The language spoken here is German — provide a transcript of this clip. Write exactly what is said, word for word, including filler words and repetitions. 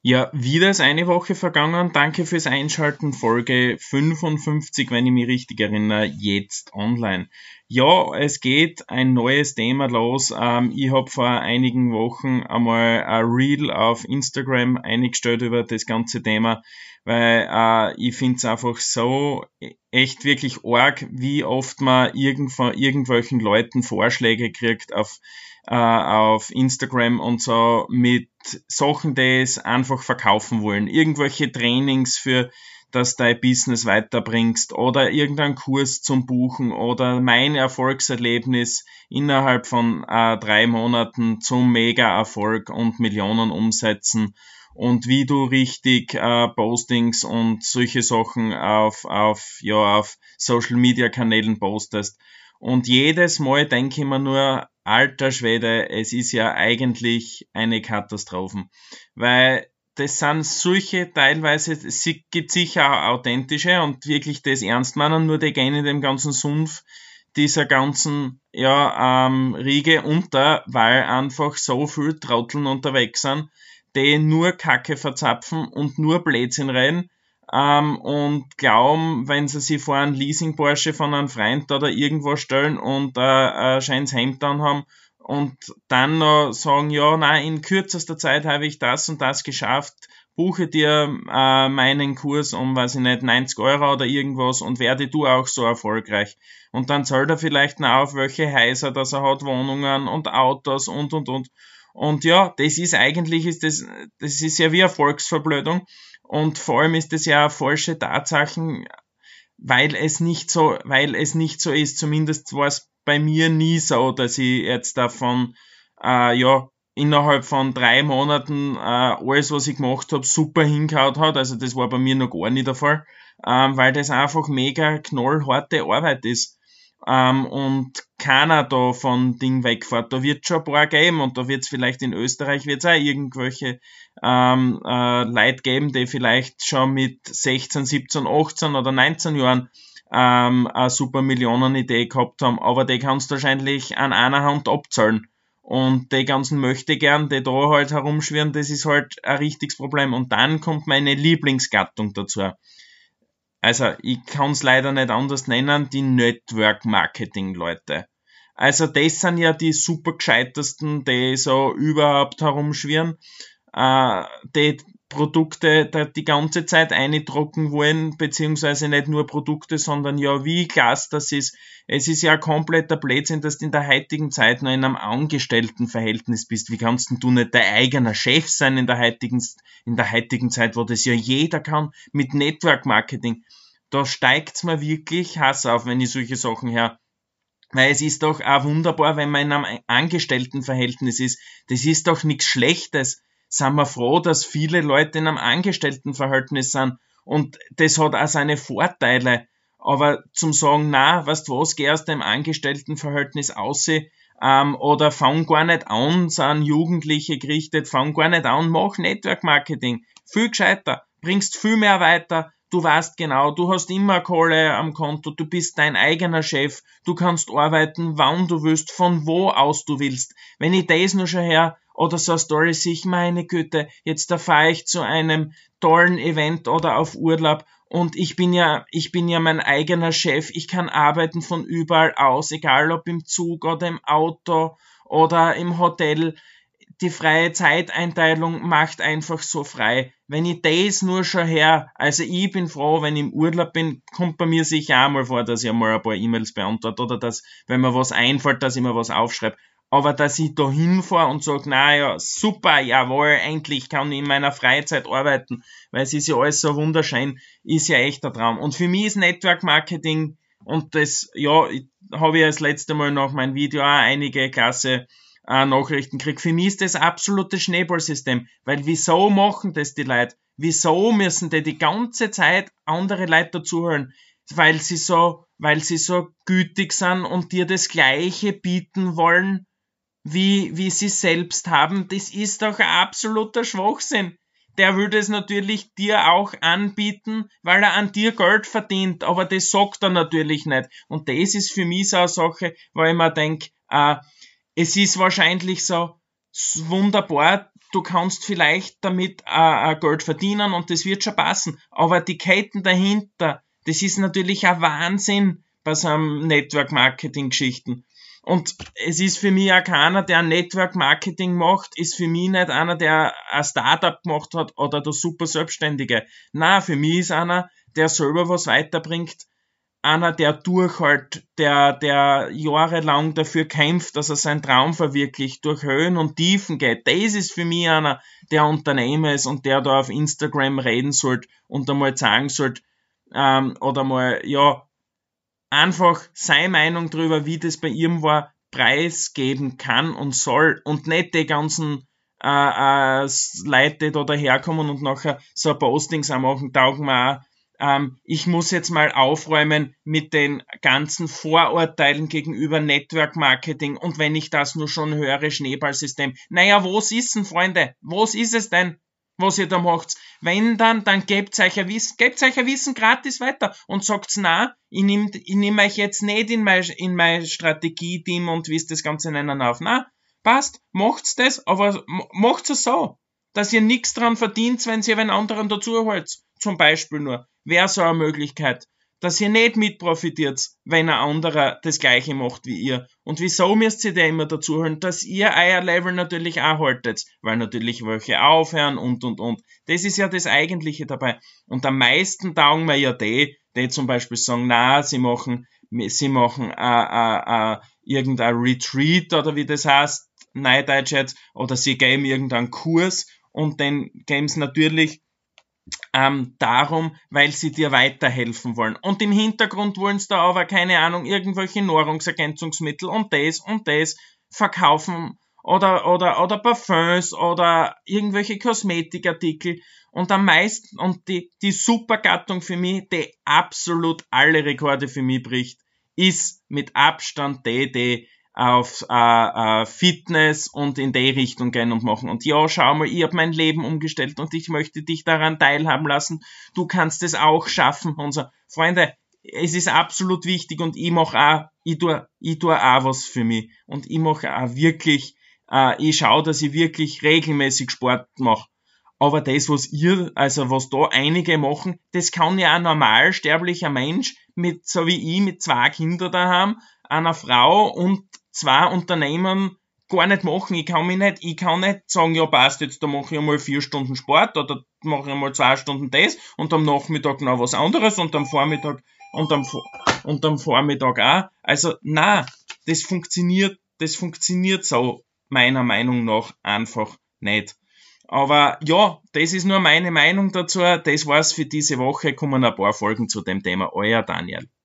Ja, wieder ist eine Woche vergangen. Danke fürs Einschalten. Folge fünfundfünfzig, wenn ich mich richtig erinnere, jetzt online. Ja, es geht ein neues Thema los. Ähm, ich habe vor einigen Wochen einmal ein Reel auf Instagram eingestellt über das ganze Thema, weil äh, ich finde es einfach so echt wirklich arg, wie oft man irgend von irgendwelchen Leuten Vorschläge kriegt auf äh, auf Instagram und so mit Sachen, die es einfach verkaufen wollen. Irgendwelche Trainings für, dass dein Business weiterbringst oder irgendeinen Kurs zum Buchen oder mein Erfolgserlebnis innerhalb von äh, drei Monaten zum Mega-Erfolg und Millionen umsetzen und wie du richtig äh, Postings und solche Sachen auf, auf, ja, auf Social Media Kanälen postest. Und jedes Mal denke ich mir nur, alter Schwede, es ist ja eigentlich eine Katastrophe. Weil das sind solche teilweise, es gibt sicher auch authentische und wirklich das ernst meinen, nur die gehen in dem ganzen Sumpf dieser ganzen ja, ähm, Riege unter, weil einfach so viel Trotteln unterwegs sind, die nur Kacke verzapfen und nur Blödsinn reden ähm, und glauben, wenn sie sich vor einen Leasing-Porsche von einem Freund oder irgendwo stellen und äh, ein schönes Hemd dann haben und dann noch sagen, ja, nein, in kürzester Zeit habe ich das und das geschafft, buche dir äh, meinen Kurs um, weiß ich nicht, neunzig Euro oder irgendwas und werde du auch so erfolgreich. Und dann zahlt er vielleicht noch auf, welche Häuser, dass er hat, Wohnungen und Autos und, und, und. Und ja, das ist eigentlich, ist das, das ist ja wie eine Volksverblödung. Und vor allem ist das ja eine falsche Tatsachen, weil es nicht so, weil es nicht so ist. Zumindest war es bei mir nie so, dass ich jetzt davon, äh, ja, innerhalb von drei Monaten äh, alles, was ich gemacht habe, super hingehauen hat. Also das war bei mir noch gar nicht der Fall, ähm, weil das einfach mega knallharte Arbeit ist. Ähm, und keiner da von Ding wegfährt. Da wird schon ein paar geben und da wird es vielleicht in Österreich wird's auch irgendwelche ähm, äh, Leute geben, die vielleicht schon mit sechzehn, siebzehn, achtzehn oder neunzehn Jahren ähm, eine super Millionenidee gehabt haben, aber die kannst du wahrscheinlich an einer Hand abzahlen. Und die ganzen möchte gern, die da halt herumschwirren, das ist halt ein richtiges Problem. Und dann kommt meine Lieblingsgattung dazu. Also ich kann es leider nicht anders nennen, die Network-Marketing-Leute. Also das sind ja die super gescheitesten, die so überhaupt herumschwirren, äh, die Produkte die, die ganze Zeit eindrucken wollen, beziehungsweise nicht nur Produkte, sondern ja, wie klasse das ist. Es ist ja ein kompletter Blödsinn, dass du in der heutigen Zeit noch in einem Angestelltenverhältnis bist. Wie kannst denn du nicht dein eigener Chef sein in der heutigen, in der heutigen Zeit, wo das ja jeder kann, mit Network Marketing? Da steigt's mir wirklich Hass auf, wenn ich solche Sachen höre. Weil es ist doch auch wunderbar, wenn man in einem Angestelltenverhältnis ist. Das ist doch nichts Schlechtes. Sind wir froh, dass viele Leute in einem Angestelltenverhältnis sind. Und das hat auch seine Vorteile. Aber zum sagen, na, weißt du was, geh aus dem Angestelltenverhältnis aus, ähm, oder fang gar nicht an, sind Jugendliche gerichtet, fang gar nicht an, mach Network Marketing. Viel gescheiter, bringst viel mehr weiter. Du weißt genau, du hast immer Kohle am Konto, du bist dein eigener Chef, du kannst arbeiten, wann du willst, von wo aus du willst. Wenn ich das nur schon her, oder so eine Story sich, meine Güte, jetzt da fahre ich zu einem tollen Event oder auf Urlaub und ich bin ja, ich bin ja mein eigener Chef, ich kann arbeiten von überall aus, egal ob im Zug oder im Auto oder im Hotel. Die freie Zeiteinteilung macht einfach so frei. Wenn ich das nur schon her, also ich bin froh, wenn ich im Urlaub bin, kommt bei mir sicher auch mal vor, dass ich einmal ein paar E-Mails beantworte oder dass, wenn mir was einfällt, dass ich mir was aufschreibe. Aber dass ich da hinfahre und sage, naja, super, jawohl, endlich kann ich in meiner Freizeit arbeiten, weil es ist ja alles so wunderschön, ist ja echt ein Traum. Und für mich ist Network Marketing, und das, ja, habe ich das letzte Mal nach meinem Video auch einige klasse äh, Nachrichten kriege. Für mich ist das absolute Schneeballsystem, weil wieso machen das die Leute? Wieso müssen die die ganze Zeit andere Leute dazuhören? Weil sie so, weil sie so gütig sind und dir das Gleiche bieten wollen, wie, wie sie selbst haben. Das ist doch ein absoluter Schwachsinn. Der will das natürlich dir auch anbieten, weil er an dir Geld verdient, aber das sagt er natürlich nicht. Und das ist für mich so eine Sache, wo ich mir denke, äh, es ist wahrscheinlich so wunderbar, du kannst vielleicht damit äh, äh, Geld verdienen und das wird schon passen. Aber die Ketten dahinter, das ist natürlich ein Wahnsinn bei so einem Network-Marketing-Geschichten. Und es ist für mich auch keiner, der ein Network-Marketing macht, ist für mich nicht einer, der ein Startup gemacht hat oder der super Selbstständige. Na, für mich ist einer, der selber was weiterbringt, einer, der durchhält, der, der jahrelang dafür kämpft, dass er seinen Traum verwirklicht, durch Höhen und Tiefen geht. Das ist für mich einer, der Unternehmer ist und der da auf Instagram reden sollte und einmal sagen sollte, ähm, oder mal, ja, einfach seine Meinung darüber, wie das bei ihm war, preisgeben kann und soll und nicht die ganzen äh, äh, Leute, die da daherkommen und nachher so Postings auch machen, taugen wir auch. Ähm, ich muss jetzt mal aufräumen mit den ganzen Vorurteilen gegenüber Network Marketing und wenn ich das nur schon höre, Schneeballsystem. Naja, was ist denn, Freunde? Was ist es denn, was ihr da macht? Wenn dann, dann gebt euch ein Wissen, gebt euch ein Wissen gratis weiter und sagt, na, ich nehm, ich nehm euch jetzt nicht in mein, in mein Strategie-Team und wisst das Ganze nennen auf. Na, passt, macht's das, aber macht's es so, dass ihr nichts dran verdient, wenn ihr einen anderen dazu holt. Zum Beispiel nur. Wäre so eine Möglichkeit, dass ihr nicht mitprofitiert, wenn ein anderer das Gleiche macht wie ihr. Und wieso müsst ihr da immer dazu hören, dass ihr euer Level natürlich auch haltet, weil natürlich welche aufhören und, und, und. Das ist ja das Eigentliche dabei. Und am meisten taugen mir ja die, die zum Beispiel sagen, na, sie machen, sie machen äh, äh, äh, irgendein Retreat oder wie das heißt, Neudeutsch jetzt, oder sie geben irgendeinen Kurs und dann geben sie natürlich Ähm, darum, weil sie dir weiterhelfen wollen. Und im Hintergrund wollen sie da aber, keine Ahnung, irgendwelche Nahrungsergänzungsmittel und das und das verkaufen oder, oder, oder Parfums oder irgendwelche Kosmetikartikel. Und am meisten, und die, die Supergattung für mich, die absolut alle Rekorde für mich bricht, ist mit Abstand die, die auf äh, äh, Fitness und in die Richtung gehen und machen. Und ja, schau mal, ich habe mein Leben umgestellt und ich möchte dich daran teilhaben lassen. Du kannst es auch schaffen. Und so. Freunde, es ist absolut wichtig und ich mache auch, ich tue, ich tue auch was für mich. Und ich mache auch wirklich, äh, ich schaue, dass ich wirklich regelmäßig Sport mache. Aber das, was ihr, also was da einige machen, das kann ja ein normal sterblicher Mensch mit, so wie ich, mit zwei Kindern daheim, einer Frau und zwei Unternehmen gar nicht machen. Ich kann mich nicht, ich kann nicht sagen, ja passt, jetzt da mache ich einmal vier Stunden Sport oder mache ich einmal zwei Stunden das und am Nachmittag noch was anderes und am Vormittag und am, und am Vormittag auch. Also, na, das funktioniert, das funktioniert so meiner Meinung nach einfach nicht. Aber ja, das ist nur meine Meinung dazu. Das war's für diese Woche. Kommen ein paar Folgen zu dem Thema. Euer Daniel.